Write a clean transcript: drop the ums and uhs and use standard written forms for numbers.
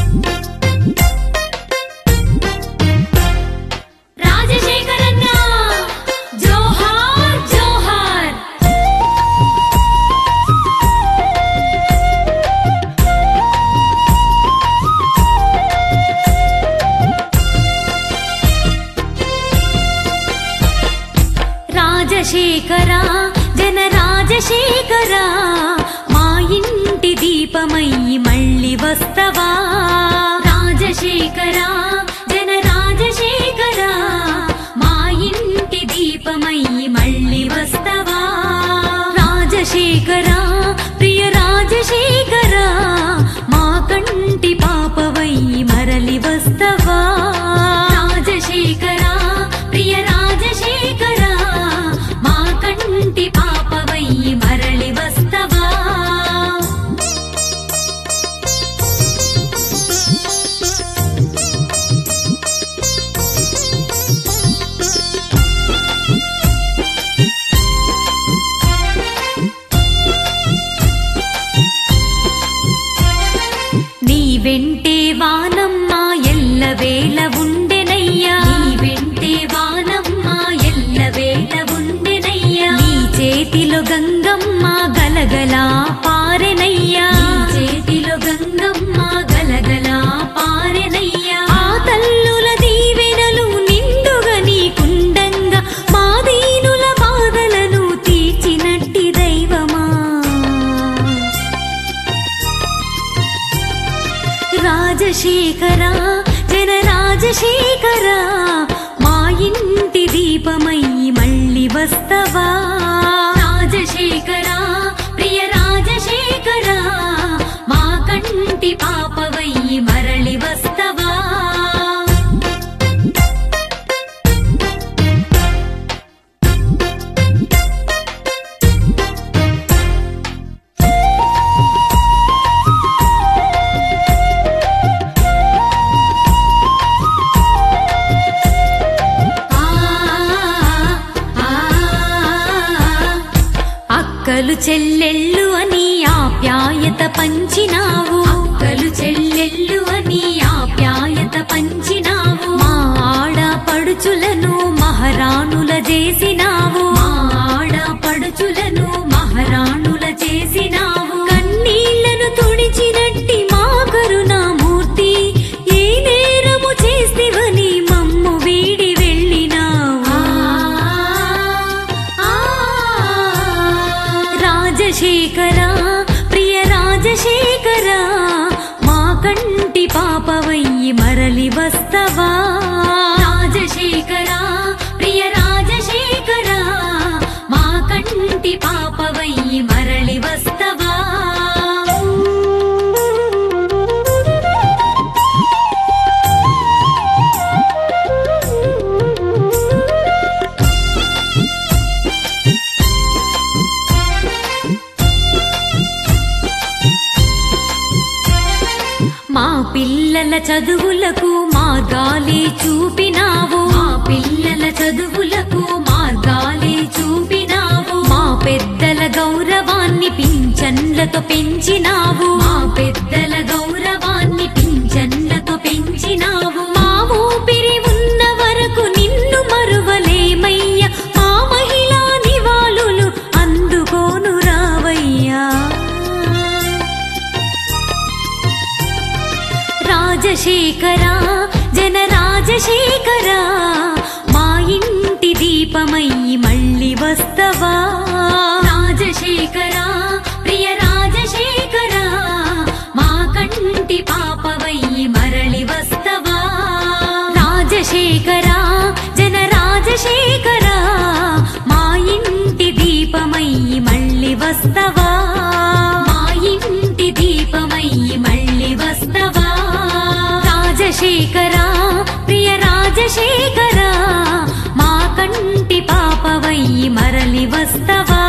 రాజశేఖరా జన రాజశేఖరా మా ఇంటి దీపమయ్యి మళ్ళీ వస్తవా రాజశేఖరా జన రాజశేఖరా మా ఇంటి దీపమయ్యి మళ్ళీ వస్తవా రాజశేఖరా ప్రియ రాజశేఖరా మా కంటి పాపవయ్యి మరలి వస్తవా రాజశేఖరా ప్రియ రాజశేఖరా మా కంటి పాపవయ్యి మరలి వస్తవా నీ వెంటే వానమ్మ ఎల్లవేళ ఉండెనయ్యా నీ వెంటే వానమ్మ ఎల్లవేళ ఉండెనయ్యా నీ చేతిలో గంగమ్మ గలగలా పారెనయ్యా నీ చేతిలో గంగమ్మ గలగలా పారెనయ్యా ఆ తల్లుల దీవెనలు నిండుగా నీకుండంగా మా దీనుల బాధలను తీర్చినట్టి దైవమా రాజశేఖరా జన రాజశేఖరా మా ఇంటి దీపమయ్యి మళ్ళీ వస్తవా రాజశేఖరా ప్రియ రాజశేఖరా మా కంటి పాపవయ్యి మరలి వస్తవా అక్కలు చెల్లెళ్ళు అని ఆప్యాయత పంచినావు అక్కలు చెల్లెళ్ళు అని ఆప్యాయత పంచినావు మా ఆడపడుచులను మహారాణుల చేసినావు మా ఆడపడుచులను మహారాణుల చేసినావు కన్నీళ్లను తుడిచినట్టి మా కరుణామూర్తి ఏ నేరము చేస్తివని మమ్ము వీడి వెళ్ళినావు రాజశేఖరా ప్రియ రాజశేఖరా మా కంటి పాపవయ్యి మరలి వస్తవా రాజశేఖరా ప్రియ రాజశేఖరా మా కంటి పాపవయ్యి మరలి వస్తవా మా పిల్లల చదువులకు మార్గాలే చూపినావు మా పిల్లల చదువులకు మార్గాలే చూపినావు మా పెద్దల గౌరవాన్ని పింఛన్లతో పెంచినావు మా పెద్దల గౌరవాన్ని పింఛన్లతో పెంచినావు మా ఊపిరి ఉన్న వరకు నిన్ను మరువలేమయ్యా మా మహిళా నివాళులు అందుకోను రావయ్యా రాజశేఖరా జన రాజశేఖరా మా ఇంటి దీపమయ్యి మళ్ళీ వస్తవా రాజశేఖరా ప్రియ రాజశేఖరా మా కంటి పాపవయ్యి మరలి వస్తవా రాజశేఖరా జన రాజశేఖరా మా ఇంటి దీపమయ్యి మళ్ళీ వస్తవా మా ఇంటి దీపమయ్యి మళ్ళీ వస్తవా రాజశేఖరా ప్రియ రాజశేఖరా మా కంటి పాపవయ్యి మరలి వస్తవా